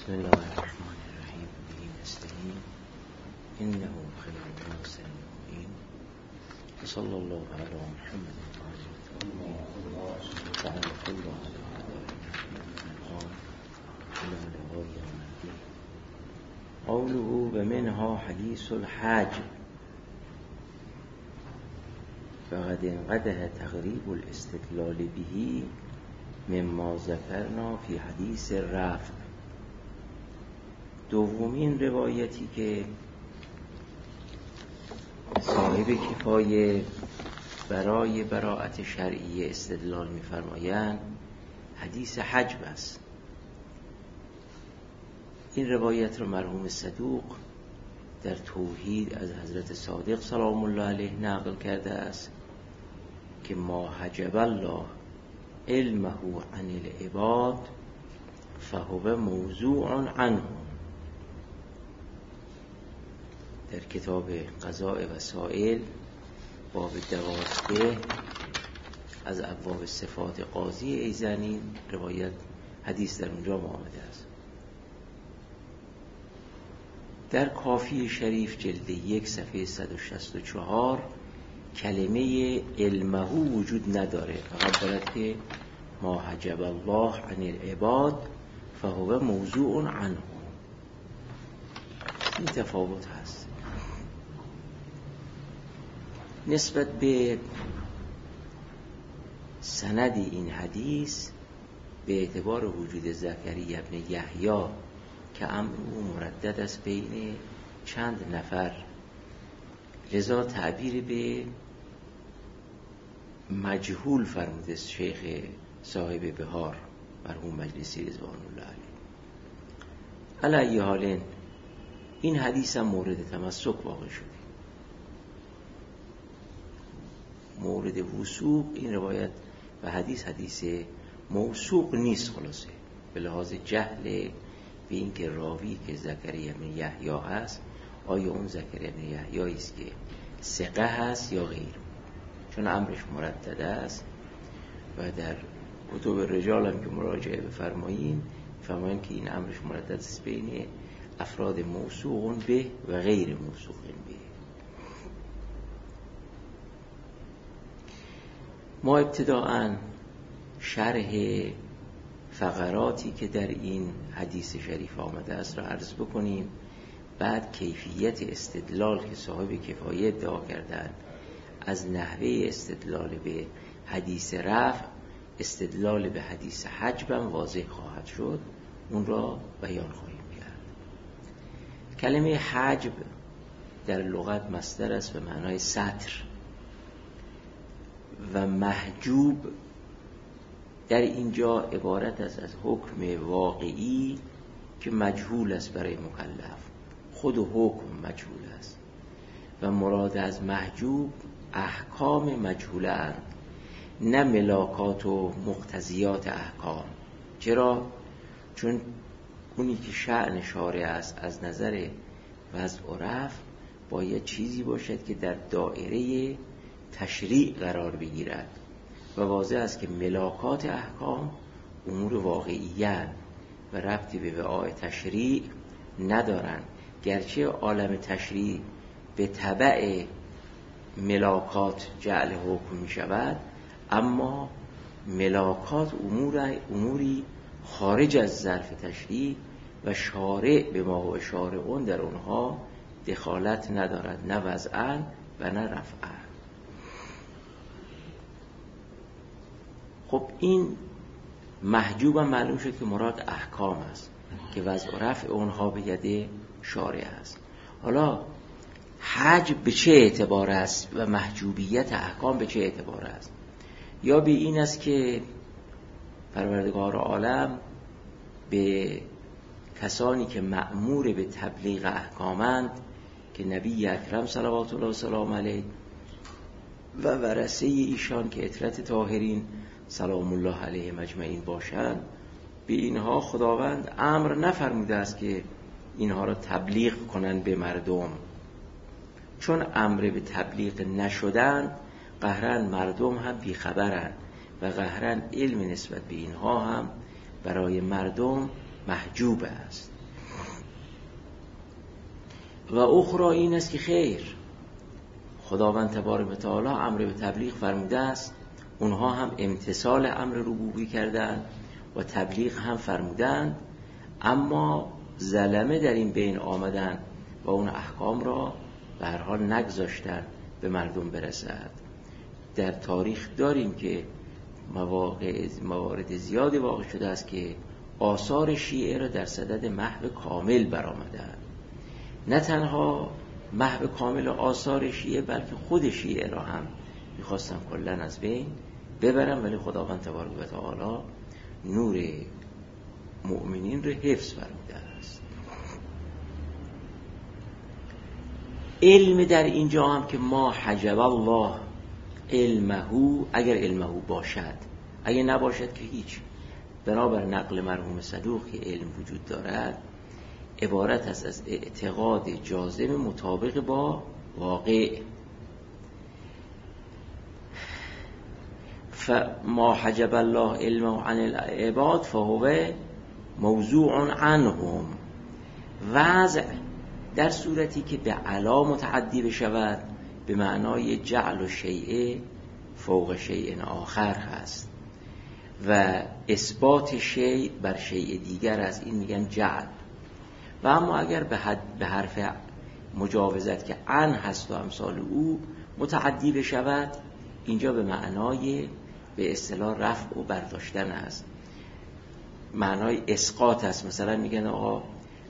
بسم الله الرحمن الرحیم. به نستعین انه خیر الناصر المبین. صلی الله علی محمد و علی کل قوله و منها حدیث الحج فقد انقدح تقریب الاستدلال به مما ذکرنا فی حدیث رفع. دومین روایتی که صاحب کفایه برای براءت شرعی استدلال می‌فرمایند حدیث حجب است. این روایت را مرحوم صدوق در توحید از حضرت صادق سلام الله علیه نقل کرده است که ما حجب الله علمه عن العباد فهو موضوع عنه. در کتاب قضاء وسائل باب 12 از ابواب صفات قاضی ایزنی روایت حدیث در اونجا آمده است. در کافی شریف جلد 1 صفحه 164 کلمه علمه وجود نداره، فقط دارد که ما حجب الله عن العباد فهو موضوع عنه. این تفاوت هست. نسبت به سند این حدیث به اعتبار وجود زکریا ابن یحیی که امر او مردد است بین چند نفر، لذا تعبیر به مجهول فرموده است شیخ صاحب بهار مرحوم مجلسی رضوان الله علیه. علی ای حال این حدیث هم مورد تمسک واقع شده. مورد وثوق این روایت و حدیث موثوق نیست. خلاصه به لحاظ جهل به این که راوی که زکریا بن یحیی است آیا اون زکریا بن یحیی است که ثقه هست یا غیر، چون امرش مردد است و در کتب رجال هم که مراجعه بفرمایید فهمید که این امرش مردد است بین افراد موثوق به و غیر موثوق به. ما ابتداءً شرح فقراتی که در این حدیث شریف آمده است را عرض بکنیم، بعد کیفیت استدلال که صاحب کفایه ادعا کردند از نحوه استدلال به حدیث رفع استدلال به حدیث حجب هم واضح خواهد شد، اون را بیان خواهیم کرد. کلمه حجب در لغت مصدر است به معنای ستر و محجوب در اینجا عبارت است از حکم واقعی که مجهول است برای مکلف. خود حکم مجهول است و مراد از محجوب احکام مجهوله اند، نه ملاکات و مقتضیات احکام. چرا؟ چون اونی که شأن شارع است از نظر وضع و رفع باید چیزی باشد که در دایره تشریع قرار بگیرد و واضح است که ملاکات احکام امور واقعی‌اند و ربطی به وعاء تشریع ندارند، گرچه عالم تشریع به تبع ملاکات جعل حکم می شود، اما ملاکات اموری خارج از ظرف تشریع و شارع به ما و شارعون در اونها دخالت ندارد، نه وضعاً و نه رفعاً. خب این محجوب هم معلوم شد که مراد احکام است که وضع و رفع اونها به ید شارع است. حالا حجب به چه اعتبار است و محجوبیت احکام به چه اعتبار است؟ یا به این است که پروردگار عالم به کسانی که مأمور به تبلیغ احکامند که نبی اکرم صلوات الله و سلام علیه و ورثه ایشان که عترت طاهرین سلام الله علیه مجمعین باشند، به اینها خداوند امر نفرموده است که اینها را تبلیغ کنند به مردم، چون امر به تبلیغ نشدن قهرن مردم هم بیخبرند و قهرن علم نسبت به اینها هم برای مردم محجوب است. و اخرى این است که خیر، خداوند تبارک و تعالی امر به تبلیغ فرموده است، اونها هم امتثال امر ربوبی کردند و تبلیغ هم فرمودند، اما ظلمه در این بین آمدن و اون احکام را به هر حال نگذاشتن به مردم برسد. در تاریخ داریم که موارد زیادی واقع شده است که آثار شیعه را در صدد محو کامل برآمدند. نه تنها محو کامل آثار شیعه، بلکه خود شیعه را هم میخواستن کلاً از بین ببرن، ولی خداوند تبارک و تعالی نور مؤمنین را حفظ فرموده است. علم در اینجا هم که ما حجب الله علمه، اگر علمه باشد، اگر نباشد که هیچ. بنابر نقل مرحوم صدوق که علم وجود دارد عبارت است از اعتقاد جازم مطابق با واقع. فما حجب الله علمه عن العباد فهو موضوع عنهم. وضع در صورتی که به علا متعدی بشود به معنای جعل و شیء فوق شیء آخر هست و اثبات شیء بر شیء دیگر است، این میگن جعل. و اما اگر به حرف مجاوزت که عن هست و امثال او متعدی بشود، اینجا به معنای به اصطلاح رفع و برداشتن است، معنای اسقاط است. مثلا میگن آقا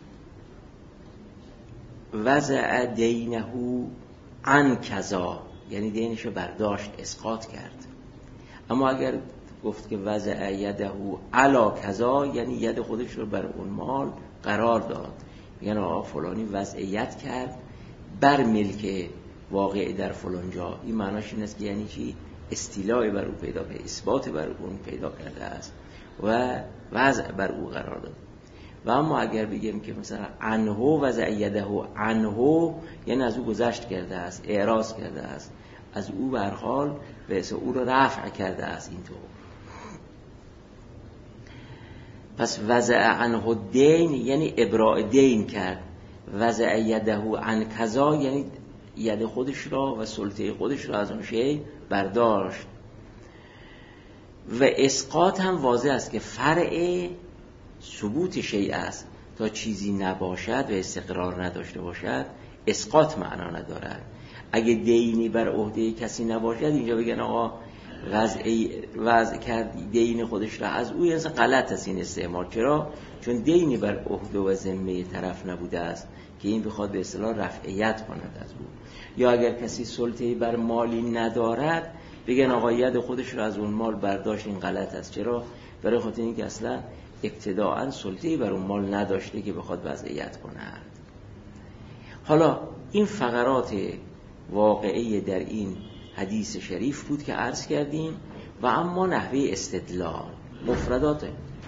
وضع دینه عن کذا، یعنی دینشو برداشت، اسقاط کرد. اما اگر گفت که وضع یده علی کذا، یعنی ید خودش رو بر اون مال قرار داد. میگن آقا فلانی وضعیت کرد بر ملک واقع در فلان جا. این معناش این است که یعنی چی؟ استیلاء بر او پیدا کرده، اثبات بر اون پیدا کرده است و وضع بر او قرار داد. و اما اگر بگیم که مثلا عنه وضع یده عنه، یعنی از او گذشت کرده است، اعراض کرده است از او، به هر حال به او رو رفع کرده است. اینطور پس وضع عنه دین یعنی ابراء دین کرد، وضع یده عن کذا یعنی ید خودش را و سلطه خودش را از اون شی برداشت. و اسقاط هم واضح است که فرع ثبوت شیء است. تا چیزی نباشد و استقرار نداشته باشد اسقاط معنا ندارد. اگه دینی بر عهده کسی نباشد، اینجا بگن آقا وضع کرد دین خودش را از او، یعنی غلط است این استعمال. چرا؟ چون دینی بر عهده و ذمه طرف نبوده است که این بخواد به اصطلاح رفعیت کند از او. یا اگر کسی سلطه‌ای بر مالی ندارد، بگن آقا ید خودش را از اون مال برداشت، این غلط است. چرا؟ برای خاطر اینکه اصلا ابتداءً سلطه‌ای بر اون مال نداشته که بخواد وضعیت کند. حالا این فقرات واقعی در این حدیث شریف بود که عرض کردیم. و اما نحوه استدلال مفردات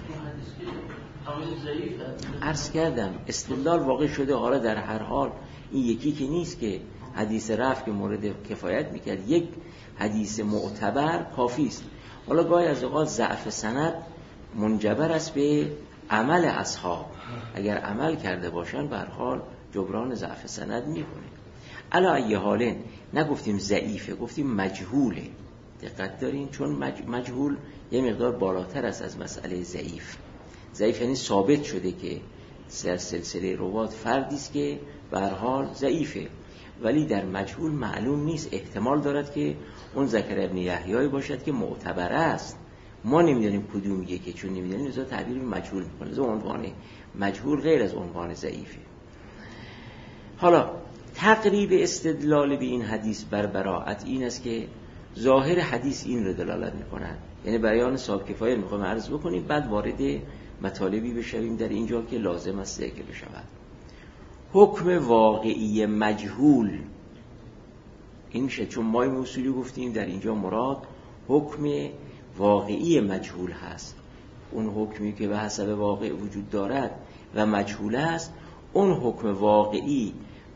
عرض کردم، استدلال واقع شده. حالا در هر حال این یکی که نیست که حدیث رفع که مورد کفایت میکرد، یک حدیث معتبر کافی است. حالا گاهی از اوقات ضعف سند منجبر است به عمل اصحاب، اگر عمل کرده باشن به هر حال جبران ضعف سند میکنه. علا ای حالن نگفتیم ضعیفه، گفتیم مجهوله. دقت دارین، چون مجهول یه مقدار بالاتر است از مسئله ضعیف. ضعیف یعنی ثابت شده که سلسله روات فردی است که به هر حال ضعیفه، ولی در مجهول معلوم نیست، احتمال دارد که اون ذکر ابن یحیی باشد که معتبر است. ما نمیدونیم کدومیه که، چون نمیدونیم لذا تعبیر مجهول میکنه. لذا عنوان مجهول غیر از عنوان ضعیفه. حالا تقریب استدلال به این حدیث بر براءت این است که ظاهر حدیث این رو دلالت میکنن، یعنی بیان صاحب کفایه میخوایم عرض بکنیم، بعد وارد مطالبی بشویم در اینجا که لازم است ذکر بشود. حکم واقعی مجهول این میشه، چون ما اصولی گفتیم در اینجا مراد حکم واقعی مجهول هست. اون حکمی که به حسب واقع وجود دارد و مجهول است، اون حکم واقعی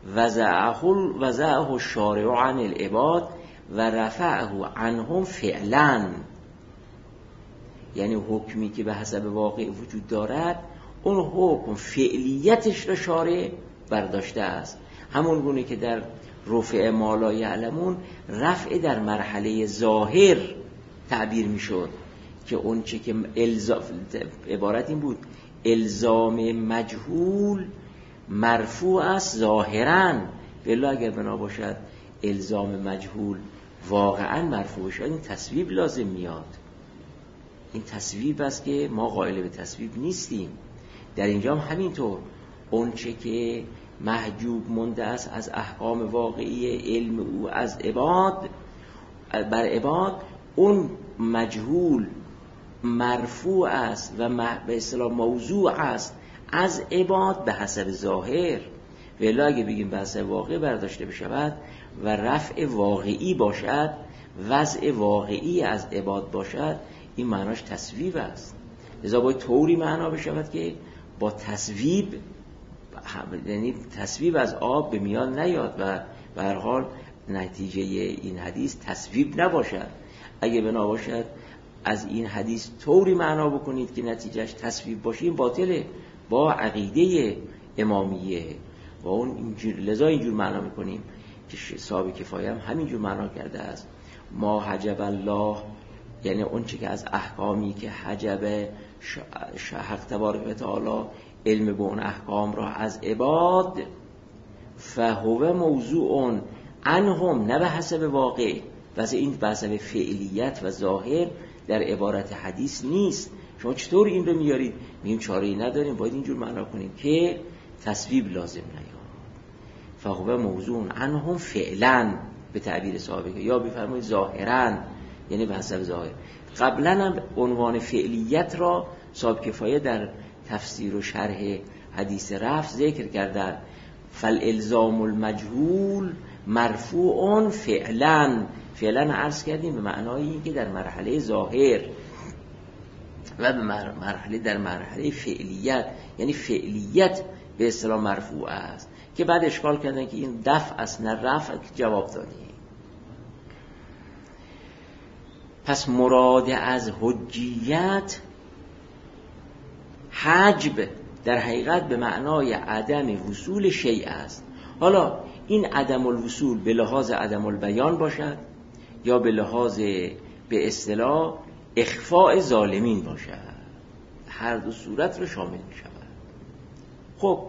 وضعه الشارع عن العباد و رفعه عنهم فعلا، یعنی حکمی که به حسب واقع وجود دارد، اون حکم فعلیتش را شارع برداشته است. همون گونه که در رفع ما لا یعلمون رفع در مرحله ظاهر تعبیر میشد که اون چه که عبارت این بود الزام مجهول مرفوع است ظاهراً، ولی اگر بنا باشد الزام مجهول واقعاً مرفوع شد این تصویب لازم میاد. این تصویب است که ما قائل به تصویب نیستیم. در اینجا هم همینطور اون چه که محجوب مونده است از احکام واقعی علم او از عباد بر عباد، اون مجهول مرفوع است و به اصطلاح موضوع است از عباد به حسب ظاهر. ولی اگه بگیم به حسب واقع برداشته بشود و رفع واقعی باشد، وضع واقعی از عباد باشد، این معناش تصویب است. لذا باید طوری معنا بشود که با تصویب، یعنی تصویب از آب به میان نیاد و به هر حال نتیجه این حدیث تصویب نباشد. اگه بنا باشد از این حدیث طوری معنا بکنید که نتیجهش تصویب باشه، این باطله با عقیده امامیه و اون اینجور. لذا اینجور معنا میکنیم که صاحب کفایه هم همینجور معنا کرده است. ما حجب الله، یعنی اون چی که از احکامی که حجب حق تبارک و تعالی علم به اون احکام را از عباد، فهو موضوع عنهم، نه به حسب واقع، واسه این به حسب فعلیت و ظاهر در عبارت حدیث نیست. شما چطور این رو میارید؟ میگیم چاره‌ای نداریم، باید اینجور معنا کنیم که تصویب لازم نیاد. فهو موضوع عنهم فعلا به تعبیر صاحب، یا بفرمایید ظاهرا، یعنی به حسب ظاهر. قبلا هم عنوان فعلیت را صاحب کفایه در تفسیر و شرح حدیث رفع ذکر کردن. فالالزام المجهول مرفوع فعلا. فعلا عرض کردیم به معنای این که در مرحله ظاهر و به مرحله در مرحله فعلیت، یعنی فعلیت به اصطلاح مرفوع است، که بعد اشکال کردن که این دفع است نه رفع. جواب دادیم. پس مراد از حجیت حجب در حقیقت به معنای عدم وصول شیء است. حالا این عدم الوصول به لحاظ عدم البیان باشد یا به لحاظ به اصطلاح اخفاء ظالمین باشد، هر دو صورت رو شامل می شود. خب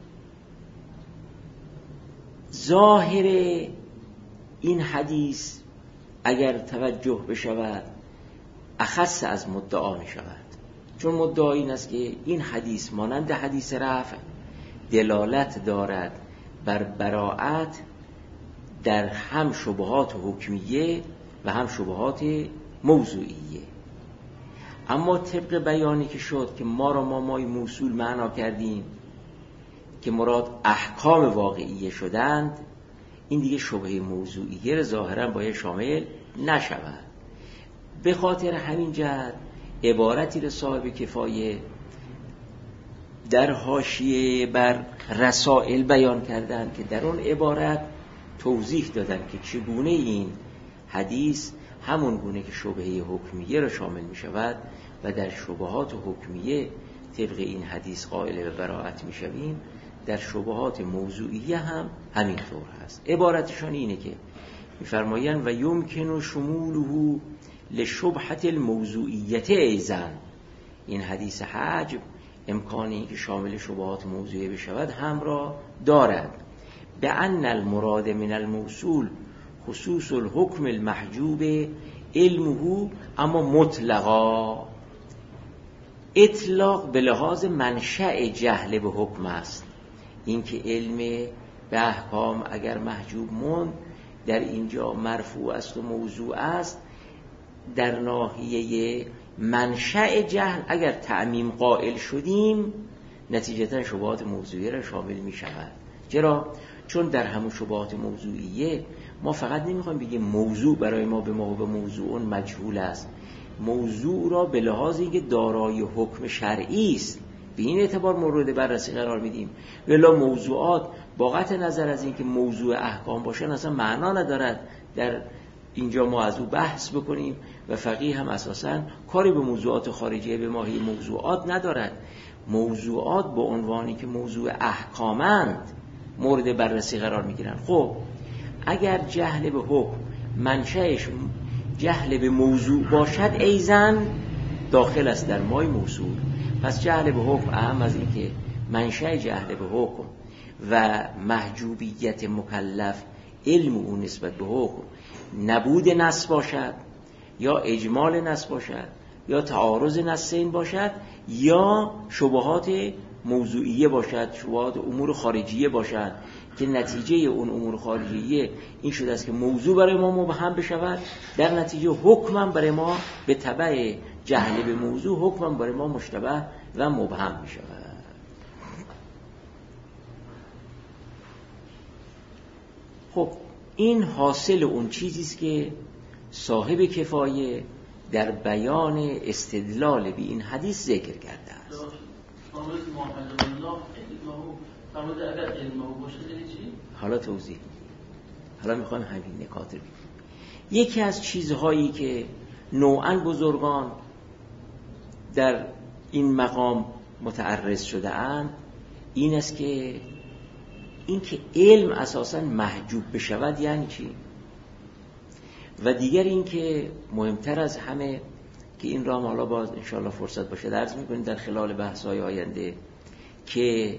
ظاهر این حدیث اگر توجه بشود اخص از مدعا می شود، چون مدعا این است که این حدیث مانند حدیث رفع دلالت دارد بر براءت در هم شبهات حکمیه و هم شبهات موضوعیه. اما طبق بیانی که شد که مای موصول معنا کردیم که مراد احکام واقعیه شدند، این دیگه شبهه موضوعیه را ظاهرا باید شامل نشود. به خاطر همین جهت عبارتی را صاحب کفایه در حاشیه بر رسائل بیان کردن که در اون عبارت توضیح دادن که چگونه این حدیث همون گونه که شبهه حکمیه را شامل می شود و در شبهات حکمیه طبق این حدیث قائل به براءت می شویم، در شبهات موضوعیه هم همین طور هست. عبارتشان اینه که می‌فرمایند و یمکن شموله لشبهة الموضوعیت ایضا، این حدیث حجب امکانی که شامل شبهات موضوعیه بشود هم را دارد. به ان المراد من الموصول خصوص الحکم المحجوب علمه، اما مطلقا اطلاق به لحاظ منشأ جهل به حکم است. این که علم به احکام اگر محجوب موند در اینجا مرفوع است و موضوع است، در ناحیه منشأ جهل اگر تعمیم قائل شدیم نتیجتا شبهات موضوعیه را شامل می شود. چرا؟ چون در همون شبهات موضوعیه ما فقط نمیخوایم بگیم موضوع برای ما به موضوع مجهول است، موضوع را به لحاظ اینکه دارای حکم شرعی است به این اعتبار مورد بررسی قرار میدیم. ولی موضوعات با قطع نظر از اینکه موضوع احکام باشن اصلا معنا ندارد در اینجا ما از او بحث بکنیم و فقیه هم اساساً کاری به موضوعات خارجیه به ماهی موضوعات ندارد. موضوعات با عنوانی که موضوع احکامند مورد بررسی قرار میگیرن. خب اگر جهل به حکم منشأش جهل به موضوع باشد ایزن داخل است در مای موصول. پس جهل به حکم اهم از این که منشأ جهل به حکم و محجوبیت مکلف علم او نسبت به حکم نبود نص باشد یا اجمال نص باشد یا تعارض نصین باشد یا شبهات موضوعیه باشد، شبهات امور خارجیه باشد که نتیجه اون امور خارجیه این شده است که موضوع برای ما مبهم بشود، در نتیجه حکمم برای ما به تبع جهل به موضوع حکمم برای ما مشتبه و مبهم بشود. خب این حاصل اون چیزی است که صاحب کفایه در بیان استدلال به این حدیث ذکر کرده است. حالا توضیح، حالا میخوایم همین نکات رو بگیم. یکی از چیزهایی که نوعاً بزرگان در این مقام متعرض شده اند این است که علم اساساً محجوب بشود یعنی چی؟ و دیگر این که مهمتر از همه که این را حالا باز انشاءالله فرصت باشه درس میکنیم در خلال بحث‌های آینده که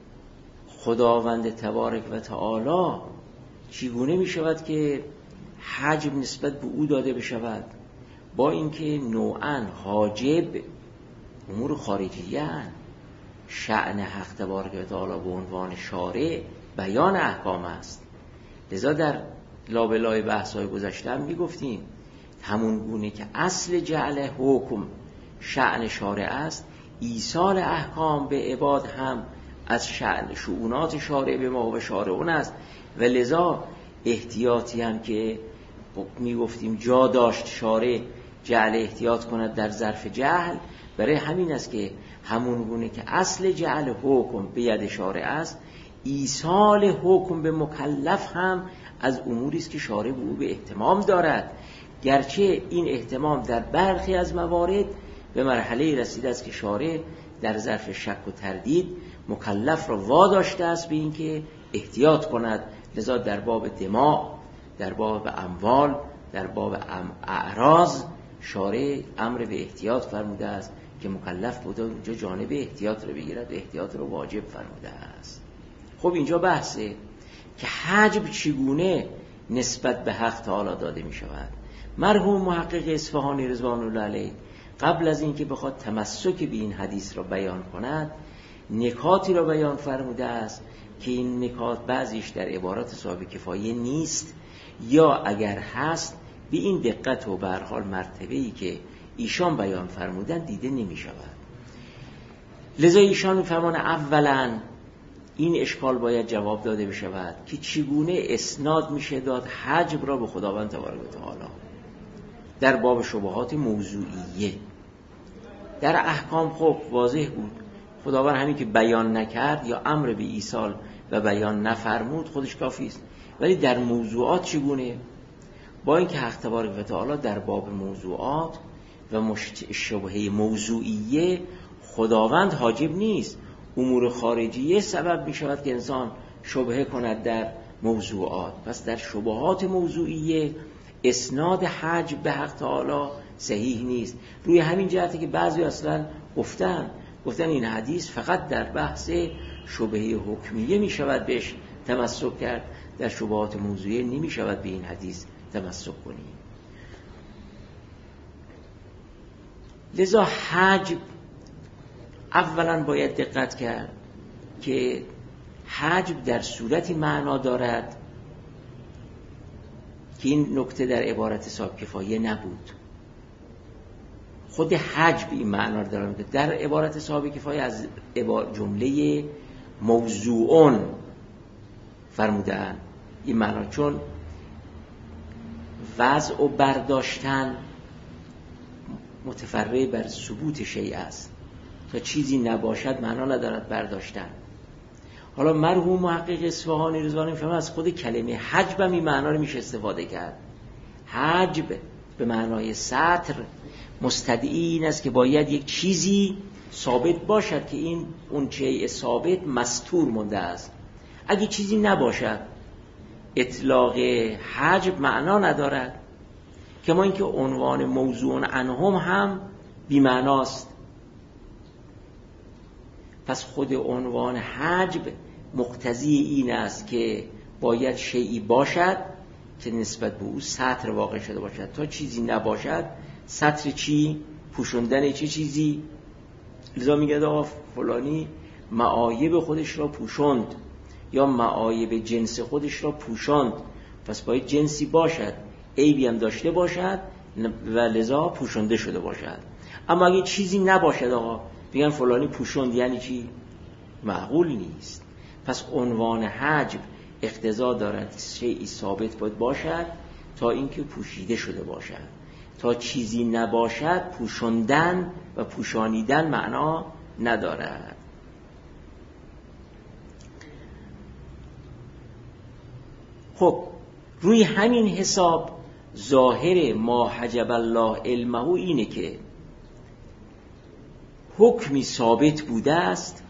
خداوند تبارک و تعالی چگونه می شود که حجم نسبت به او داده بشود، با اینکه نوعاً حاجب امور خارجیه شأن حق تبارک و تعالی به عنوان شارع بیان احکام است. لذا در لابلای بحث‌های گذشته هم میگفتیم همون گونه که اصل جعل حکم شأن شارع است، ایصال احکام به عباد هم از شأن شؤونات شارع به ما و شارعون است و لذا احتیاطی هم که میگفتیم جا داشت شارع جعل احتیاط کند در ظرف جهل، برای همین است که همون گونه که اصل جعل حکم به ید شارع است، ایصال حکم به مکلف هم از اموری است که شارع به او به اهتمام دارد، گرچه این اهتمام در برخی از موارد به مرحله رسیده است که شارع در ظرف شک و تردید مکلف را واداشته است به این که احتیاط کند. لذا در باب دماء، در باب اموال، در باب اعراض شارع امر به احتیاط فرموده است که مکلف بوده اونجا جانب احتیاط رو بگیرد و احتیاط رو واجب فرموده است. خب اینجا بحثه که حجب چگونه نسبت به حق تعالی داده می شود. مرحوم محقق اصفهانی رضوان الله علیه قبل از اینکه بخواد تمسک به این حدیث را بیان کند نکاتی را بیان فرموده است که این نکات بعضیش در عبارات صاحب کفایه نیست یا اگر هست به این دقت و به هر حال مرتبه‌ای که ایشان بیان فرمودن دیده نمی شود. لذا ایشان می‌فرمایند اولاً این اشکال باید جواب داده بشود که چگونه اسناد میشه داد حجب را به خداوند تبارک و تعالی در باب شبهات موضوعیه. در احکام خب واضح بود، خداوند همین که بیان نکرد یا امر به ایصال و بیان نفرمود خودش کافی است، ولی در موضوعات چگونه؟ با اینکه حق تبارک و تعالی در باب موضوعات و شبهه موضوعیه خداوند حاجب نیست، امور خارجیه سبب می شود که انسان شبهه کند در موضوعات. پس در شبهات موضوعیه اسناد حجب به حق تعالی صحیح نیست. روی همین جهتی که بعضی اصلا گفتن این حدیث فقط در بحث شبهه حکمیه می شود بهش تمسک کرد، در شبهات موضوعیه نمی شود به این حدیث تمسک کنیم. لذا حجب اولا باید دقت کرد که حجب در صورتی معنا دارد که این نکته در عبارت صاحب کفایه نبود. خود حجب این معنا دارد. در عبارت صاحب کفایه از جمله موضوعون فرمودن این معنا، چون وضع و برداشتن متفرع بر ثبوت شیء است، تا چیزی نباشد معنا ندارد برداشتن. حالا مرحوم محقق اصفهانی رضوان الله علیه از خود کلمه حجب هم این معنا رو میشه استفاده کرد. حجب به معنای سطر مستدعی این است که باید یک چیزی ثابت باشد که اون شیء ثابت مستور مونده است. اگه چیزی نباشد اطلاق حجب معنا ندارد، که ما اینکه عنوان موضوع عنهم هم بی‌معناست. پس خود عنوان حجب مقتضی این است که باید شیئی باشد که نسبت به او سطر واقع شده باشد. تا چیزی نباشد سطر چی؟ پوشوندن چه چیزی؟ لذا میگه آقا فلانی معایب خودش را پوشوند یا معایب جنس خودش را پوشاند، پس باید جنسی باشد، عیبی هم داشته باشد و لذا پوشونده شده باشد. اما اگه چیزی نباشد آقا بگن فلانی پوشوند، یعنی چی؟ معقول نیست. پس عنوان حجب اقتضا دارد شیئی ثابت باید باشد تا اینکه پوشیده شده باشد. تا چیزی نباشد پوشوندن و پوشانیدن معنا ندارد. خب روی همین حساب ظاهر ما حجب الله علمه اینه که حکمی ثابت بوده است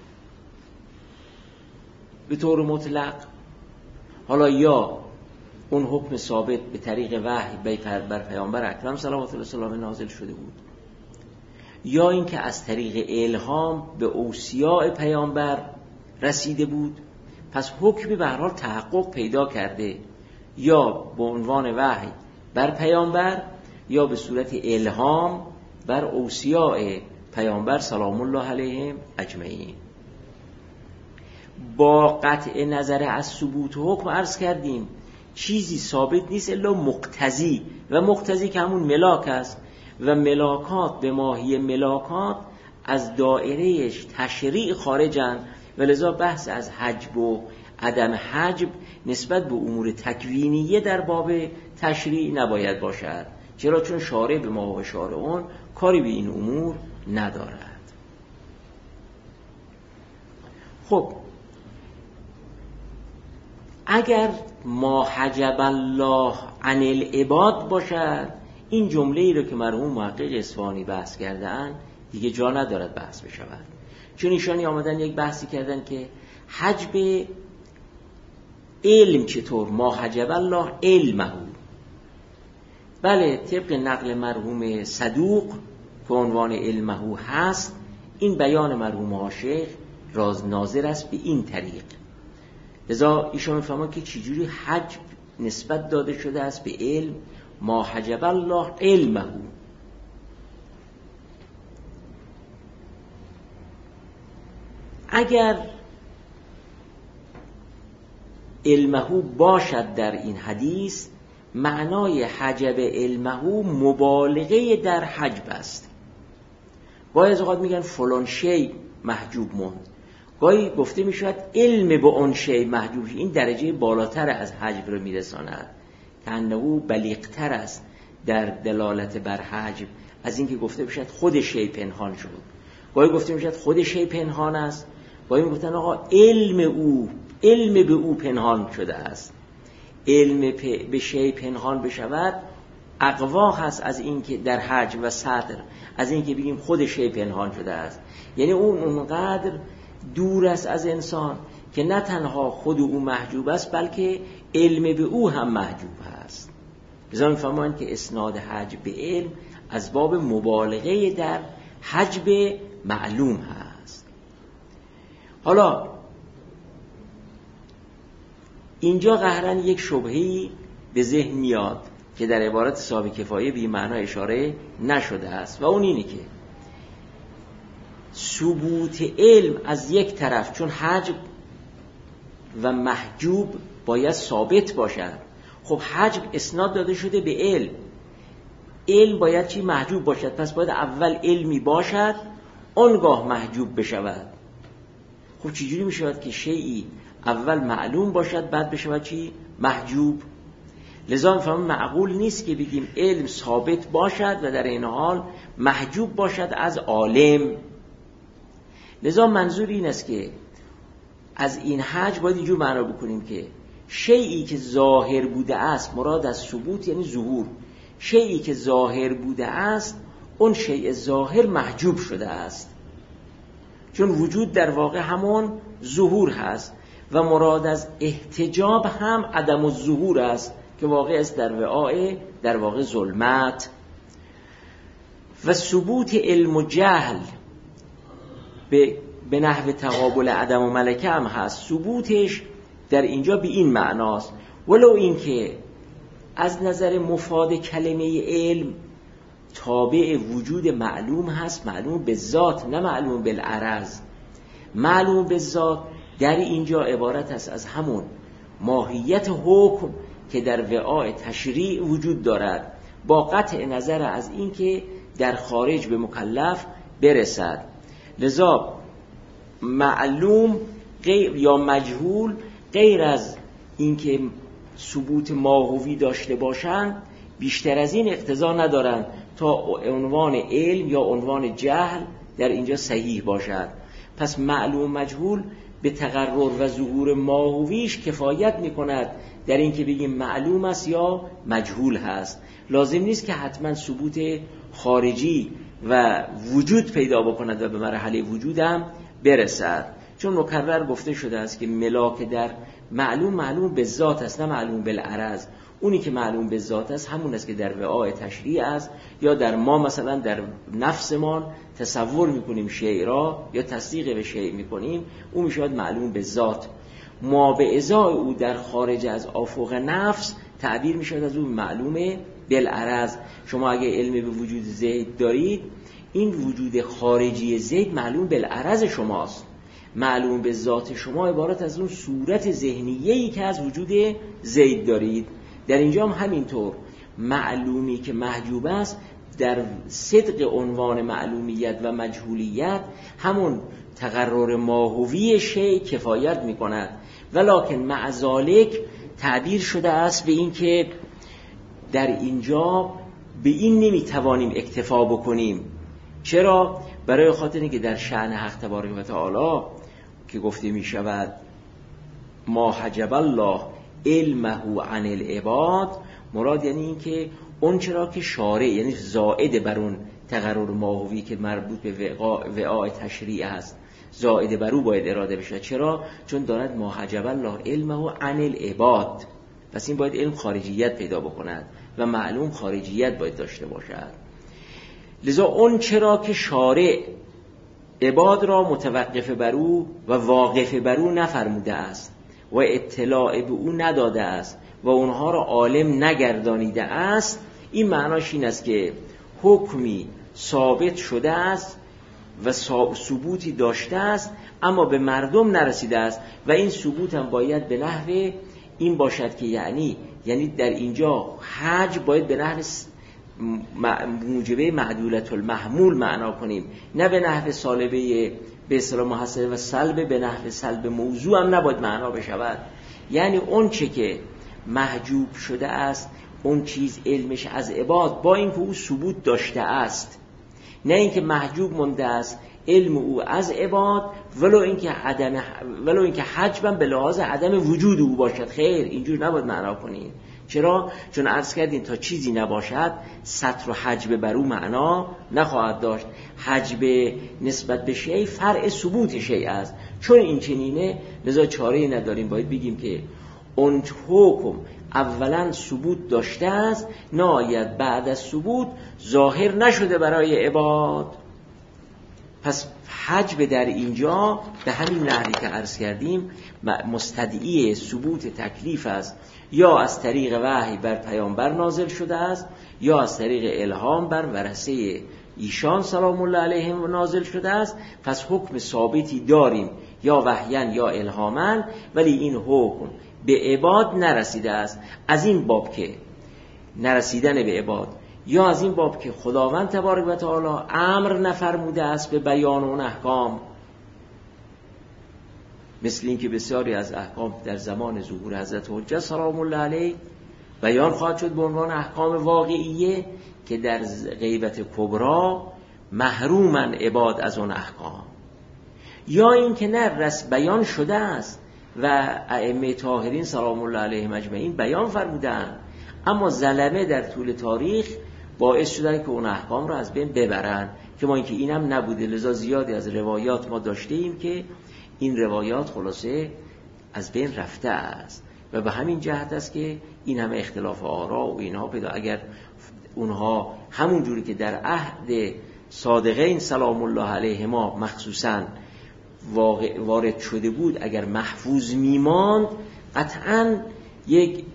به طور مطلق، حالا یا اون حکم ثابت به طریق وحی بر پیامبر اکرم صلوات الله علیه و نازل شده بود، یا اینکه از طریق الهام به اوصیاء پیامبر رسیده بود، پس حکمی به هر حال تحقق پیدا کرده، یا به عنوان وحی بر پیامبر یا به صورت الهام بر اوصیاء پیامبر سلام الله علیهم اجمعین. با قطع نظر از ثبوت حکم عرض کردیم چیزی ثابت نیست الا مقتضی، و مقتضی که همون ملاک است و ملاکات به ماهی ملاکات از دایرهش تشریع خارجند و لذا بحث از حجب و عدم حجب نسبت به امور تکوینیه در باب تشریع نباید باشد. چرا؟ چون شارع به ما و شارعون کاری به این امور ندارد. خب اگر ما حجب الله عن العباد باشد، این جمله ای رو که مرحوم محقق اصفهانی بحث کردن دیگه جا ندارد بحث بشود، چون ایشانی آمدن یک بحثی کردن که حجب علم چطور، ما حجب الله علمه. بله طبق نقل مرحوم صدوق که عنوان علمه هست، این بیان مرحوم عاشق راز ناظر است به این طریق. لذا ایشان میفهمن که چجوری حجب نسبت داده شده است به علم، ما حجب الله علمه. اگر علمه باشد در این حدیث، معنای حجب علمه مبالغه در حجب است. گاهی از اوقات میگن فلان شی محجوب موند، گاهی گفته میشود علم به اون شی محجوب. این درجه بالاتر از حجب رو میرساند که انه بلیغتر است در دلالت بر حجب از اینکه گفته بشد خود شی پنهان شد. گاهی گفته میشود خود شی پنهان است، گاهی میگفتن آقا علم به او پنهان شده است. علم به شی پنهان بشود اقوا هست از اینکه در حجب و صدر از اینکه بگیم خود شی پنهان شده است. یعنی اونقدر دور است از انسان که نه تنها خود او محجوب است بلکه علم به او هم محجوب است. لذا می‌فهمند که اسناد حجب به علم از باب مبالغه در حجب معلوم هست. حالا اینجا قهرن یک شبهه‌ای به ذهن میاد که در عبارت صاحب کفایه بی معنا اشاره نشده است و اون اینه که ثبوت علم از یک طرف، چون حجب و محجوب باید ثابت باشد. خب حجب اسناد داده شده به علم باید چی؟ محجوب باشد. پس باید اول علمی باشد آنگاه محجوب بشود. خب چجوری میشود که شیئی اول معلوم باشد بعد بشود چی؟ محجوب. لذا میفهمم معقول نیست که بگیم علم ثابت باشد و در این حال محجوب باشد از عالم. لذا منظور این است که از این حجب باید اینجور معنا بکنیم که شیئی که ظاهر بوده است، مراد از ثبوت یعنی ظهور، شیئی که ظاهر بوده است اون شیء ظاهر محجوب شده است، چون وجود در واقع همون ظهور هست و مراد از احتجاب هم عدم الظهور است که واقع است در واقع ظلمت. و ثبوت علم و جهل به نحو تقابل عدم و ملکه هم هست. ثبوتش در اینجا به این معناست، ولو این که از نظر مفاد کلمه علم تابع وجود معلوم هست، معلوم به ذات نه معلوم بالعرض. معلوم به ذات در اینجا عبارت است از همون ماهیت حکم که در وعاء تشریع وجود دارد، با قطع نظر از این که در خارج به مکلف برسد. لذا معلوم غیر یا مجهول غیر از اینکه ثبوت ماهوی داشته باشند بیشتر از این اقتضا ندارند تا عنوان علم یا عنوان جهل در اینجا صحیح باشد. پس معلوم مجهول به تقرر و ظهور ماهویش کفایت میکند در این که بگیم معلوم است یا مجهول هست. لازم نیست که حتما ثبوت خارجی و وجود پیدا بکند و به مرحله وجودم برسد، چون مکرر گفته شده است که ملاک در معلوم به ذات است نه معلوم بالعرض. اونی که معلوم به ذات است همون است که در وعاء تشریع است، یا در ما مثلا در نفسمان تصور میکنیم شیء را یا تصدیق به شیء میکنیم، اون میشود معلوم به ذات. ما به ازای او در خارج از آفاق نفس تعبیر میشود از اون معلوم بالعرض. شما اگه علم به وجود زید دارید، این وجود خارجی زید معلوم بالعرض شماست. معلوم به ذات شما عبارت از اون صورت ذهنیه‌ای که از وجود زید دارید. در اینجا هم همینطور معلومی که محجوب است در صدق عنوان معلومیت و مجهولیت همون تقرر ماهوی شیء کفایت می‌کند، ولکن مع ذالک تعبیر شده است به این که در اینجا به این نمیتوانیم اکتفا بکنیم. چرا؟ برای خاطر اینکه در شأن حق تبارک و تعالی که گفته می شود ما حجب الله علمه عن العباد، مراد یعنی این که اون چرا که شارع یعنی زائد بر اون تقرر ماهوی که مربوط به وعاء تشریع است، زائد بر او باید اراده بشه. چرا؟ چون دارد ما حجب الله علمه عن العباد، پس این باید علم خارجیت پیدا بکند و معلوم خارجیت باید داشته باشد. لذا اون چرا که شارع عباد را متوقف بر او و واقف بر او نفرموده است و اطلاع به او نداده است و اونها را عالم نگردانیده است، این معناش این است که حکمی ثابت شده است و ثبوتی داشته است اما به مردم نرسیده است و این ثبوت هم باید به نحو این باشد که یعنی در اینجا حج باید به نحو موجبه معدولت المحمول معنا کنیم، نه به نحو سالبه به اصطلاح محصله و سلب به نحو سلب موضوع هم نباید معنا بشود. یعنی اون چه که محجوب شده است، اون چیز علمش از عباد با اینکه او ثبوت داشته است، نه اینکه محجوب مونده است علم او از عباد ولو اینکه حجبم به لحاظ عدم وجود او باشد. خیر، اینجور نباید معنا کنید. چرا؟ چون عرض کردیم تا چیزی نباشد سطر و حجب بر او معنا نخواهد داشت. حجب نسبت به شیء فرع ثبوت شیء است. چون این چنینه لذا چاره‌ای نداریم، باید بگیم که اون حکم اولا ثبوت داشته است، نهایت بعد از ثبوت ظاهر نشده برای عباد. پس حجب در اینجا به همین نحوی که عرض کردیم مستدعی ثبوت تکلیف است، یا از طریق وحی بر پیامبر نازل شده است یا از طریق الهام بر ورثه ایشان سلام الله علیهم نازل شده است. پس حکم ثابتی داریم یا وحیاً یا الهاماً، ولی این حکم به عباد نرسیده است. از این باب که نرسیدن به عباد، یا از این باب که خداوند تبارک و تعالی امر نفرموده است به بیان اون احکام، مثل این که بسیاری از احکام در زمان ظهور حضرت حجت سلام الله علیه بیان خواهد شد به عنوان احکام واقعیه که در غیبت کبرا محرومن عباد از اون احکام، یا این که نه بیان شده است و ائمه طاهرین سلام الله علیهم اجمعین بیان فرمودند، اما ظلمه در طول تاریخ باعث شدن که اون احکام رو از بین ببرن، که ما اینکه اینم نبوده. لذا زیادی از روایات ما داشتیم که این روایات خلاصه از بین رفته است و به همین جهت است که این همه اختلاف آرا و اینها پیدا. اگر اونها همون جوری که در عهد صادقین سلام الله علیهما مخصوصا وارد شده بود اگر محفوظ میماند، قطعاً یک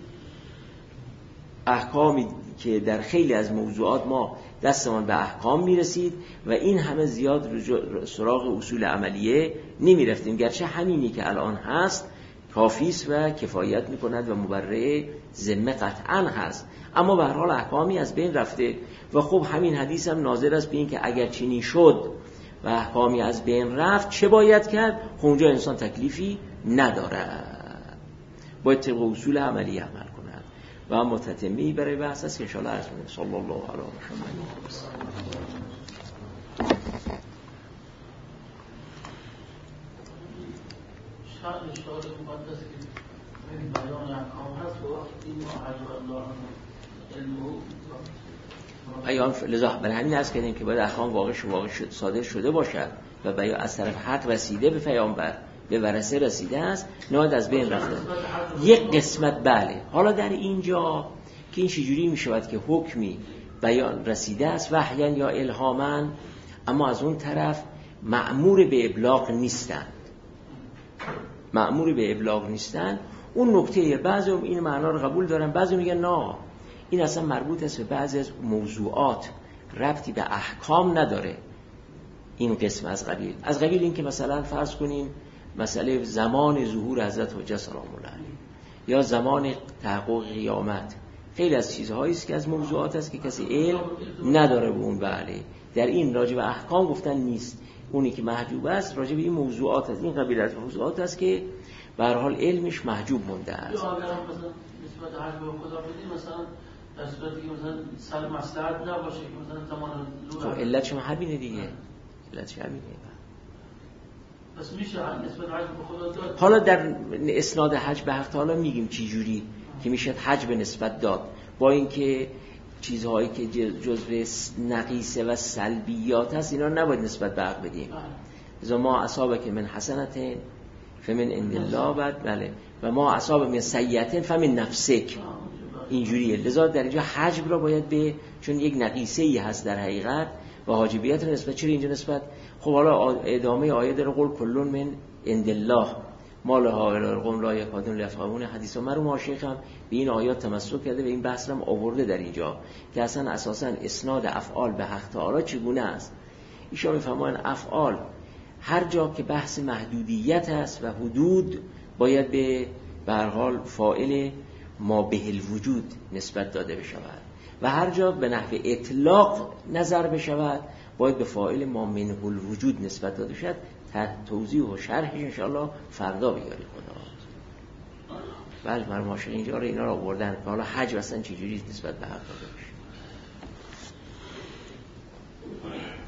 احکامی که در خیلی از موضوعات ما دستمان به احکام میرسید و این همه زیاد سراغ اصول عملیه نمیرفتیم، گرچه همینی که الان هست کافیست و کفایت میکند و مبرئ ذمه قطعاً هست، اما به هر حال احکامی از بین رفته و خب همین حدیث هم ناظر است به این که اگر چنین شد و احکامی از بین رفت چه باید کرد؟ اونجا انسان تکلیفی ندارد، باید طبق اصول عملی عمل کند و اما تتمی برای بحث است که انشاءالله عرض می‌کنم. صلی الله علیه و سلم. اشتغال مقدس که این بیان احکام هست و این معجب الله ایام لذا برای همین عرض کردیم که باید احکام واقع صادر شده باشد و باید از طرف حق رسیده به پیامبر، به ورثه رسیده است، نهاد از بین رفته. یک قسمت بله. حالا در اینجا که این چجوری می شود که حکمی بیان رسیده است وحیاً یا الهاماً، اما از اون طرف مأمور به ابلاغ نیستن، اون نکته بعضی این معنا رو قبول دارن، بعضی میگن نه این اصلا مربوط است به بعضی از موضوعات، ربطی به احکام نداره. این قسم از قبیل این که مثلا فرض کنیم مسئله زمان ظهور حضرت حجت سلام الله علیه یا زمان تحقق قیامت، خیلی از چیزهایی است که از موضوعات است که کسی علم نداره به اون. بله در این راجع به احکام گفتن نیست، اونی که محجوب است راجع به این موضوعات است، این قبیل از موضوعات است که به هر حال علمش محجوب مونده است. یا اگر مثلا نسبت حج به خدا بدیم، مثلا در صورتی که مثلا سر مصلحت نباشه که مثلا زمان ظهور، خب علتش همینه دیگه، علتش همینه. پس میشه نسبت حج به خدا داد. حالا در اسناد حج به حق تعالی میگیم چی جوری که میشه حج به نسبت داد، با اینکه چیزهایی که جزء نقیصه و سلبیات هست اینا نباید نسبت به حق بدیم. اذا ما اصابک من حسنة فمن عند الله، بعد بله و ما اصاب من سیئة فمن نفسک، اینجوریه. لذا در اینجا حجب را باید به، چون یک نقیصه ای هست در حقیقت و حاجبیت را نسبت، چرا اینجا نسبت؟ خب حالا ادامه آیه در قول کلون من عند الله ما لها القوم لا یکادون لیفقهون حدیث و مرحوم شیخ هم به این آیات تمسک کرده و این بحث هم آورده در اینجا که اصلا اساسا اسناد افعال به حق تعالی چگونه است. ایشان میفرمایند افعال هر جا که بحث محدودیت است و حدود باید به هر حال فاعل ما به الوجود نسبت داده بشود و هر جا به نحو اطلاق نظر بشود باید به فاعل ما منه الوجود نسبت داده شد. توضیح و شرحش انشاءالله فردا بیاری خدا. بله مرحوم عاشق اینجا رو اینا رو آوردن که حالا حج اصلا چجوری نسبت به حق داده بشه.